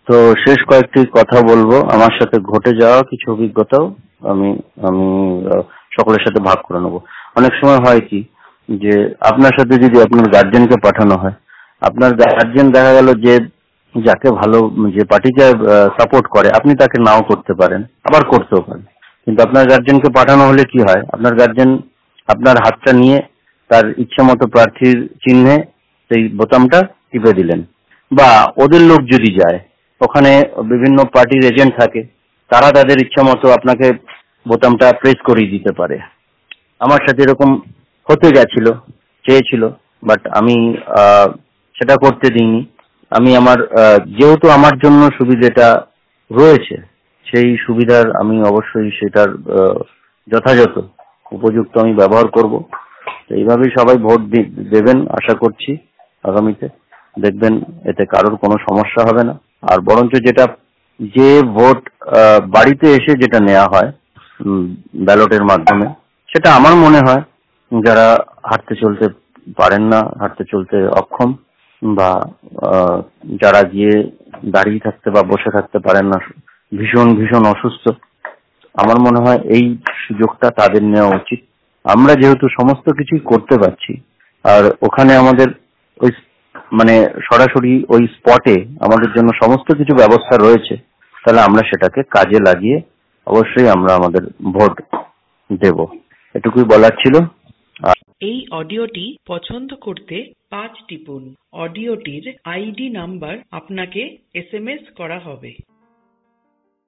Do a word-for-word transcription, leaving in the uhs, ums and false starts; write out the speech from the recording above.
তো শেষ কয়েকটি কথা বলবো, আমার সাথে ঘটে যাওয়া কিছু অভিজ্ঞতাও আমি আমি আহ, সকলের সাথে ভাগ করে নেবো। অনেক সময় হয় কি যে আপনার সাথে যদি আপনার গার্জেনকে পাঠানো হয়, আপনার গার্জেন দেখা গেল যে যাকে ভালো, যে পার্টিকে সাপোর্ট করে, আপনি তাকে নাও করতে পারেন, আবার করতেও পারেন। কিন্তু আপনার গার্জেনকে পাঠানো হলে কি হয়, আপনার গার্জেন আপনার হাতটা নিয়ে তার ইচ্ছে মতো প্রার্থীর চিহ্নে সেই বোতামটা টিপে দিলেন। বা ওদের লোক যদি যায়, ওখানে বিভিন্ন পার্টির এজেন্ট থাকে, তারা তাদের ইচ্ছা মতো আপনাকে বোতামটা প্রেস করিয়ে দিতে পারে। আমার সাথে এরকম হতে গেছিল, চেয়েছিল, বাট আমি আহ, সেটা করতে দিইনি। আমি আমার আহ, যেহেতু আমার জন্য সুবিধাটা রয়েছে, সেই সুবিধার আমি অবশ্যই সেটার আহ, যথাযথ উপযুক্ত আমি ব্যবহার করব। তো এইভাবেই সবাই ভোট দি- দেবেন আশা করছি আগামীতে। দেখবেন এতে কারোর কোনো সমস্যা হবে না। আর বরঞ্চ যেটা, যে ভোট আহ, বাড়িতে এসে যেটা নেওয়া হয় ব্যালটের মাধ্যমে, সেটা আমার মনে হয় যারা হাঁটতে চলতে পারেন না, হাঁটতে চলতে অক্ষম, বা আহ, যারা গিয়ে দাঁড়িয়ে থাকতে বা বসে থাকতে পারেন না, ভীষণ ভীষণ অসুস্থ, আমার মনে হয় এই সুযোগটা তাদের নেওয়া উচিত। আমরা যেহেতু সমস্ত কিছুই করতে পারছি, আর ওখানে আমাদের ওই মানে সরাসরি ওই স্পটে আমাদের জন্য সমস্ত কিছু ব্যবস্থা রয়েছে, তাহলে আমরা সেটাকে কাজে লাগিয়ে অবশ্যই আমরা আমাদের ভোট দেব। এটুকুই বলার ছিল। এই অডিওটি পছন্দ করতে পাঁচ টিপুন। অডিওটির আইডি নাম্বার আপনাকে এসএমএস করা হবে।